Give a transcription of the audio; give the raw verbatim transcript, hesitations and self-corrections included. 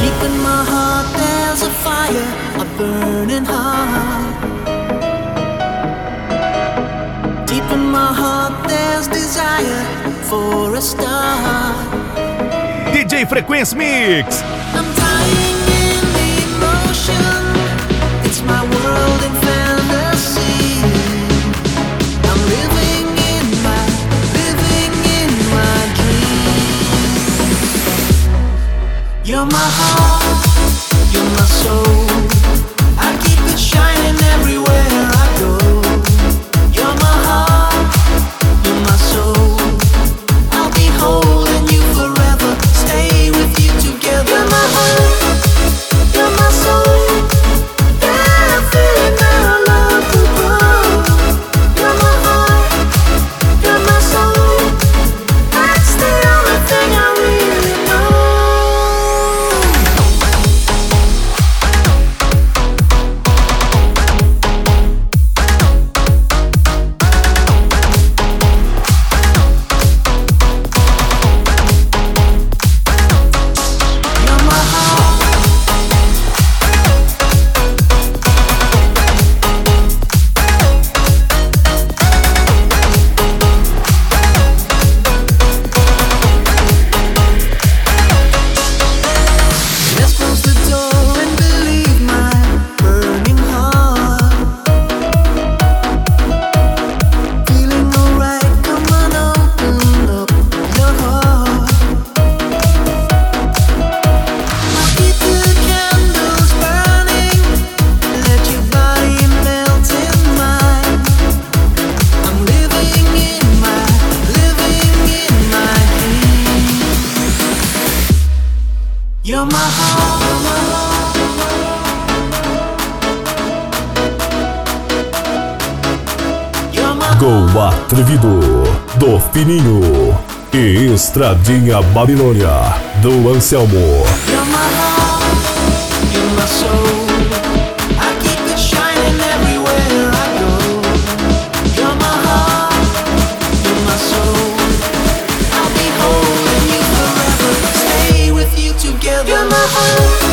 Deep in my heart there's a fire, a burning heart. Deep in my heart there's desire for a star. D J Frequency Mix. I'm dying in the emotion. It's my world in fantasy. I'm living in my, living in my dreams. You're my heart, you're my soul. I keep it shining everywhere I go. You're my heart, you're my soul. I'll be holding you forever, stay with you together. You're my heart, you're my soul. Yeah, I'm feeling that our love will grow. You're my heart, you're my soul. That's the only thing I really know. You're my heart. Let's close the door and believe my burning heart. Feeling alright, come on, open up your heart. I'll keep the candles burning, let your body melt in mine. I'm living in my, living in my dreams. You're my heart, you're my Gol Atrevido, do Fininho. E Estradinha Babilônia, do Anselmo. You're my heart, you're my soul. I keep it shining everywhere I go. You're my heart, you're my soul. I'll be holding you forever, stay with you together. You're my heart,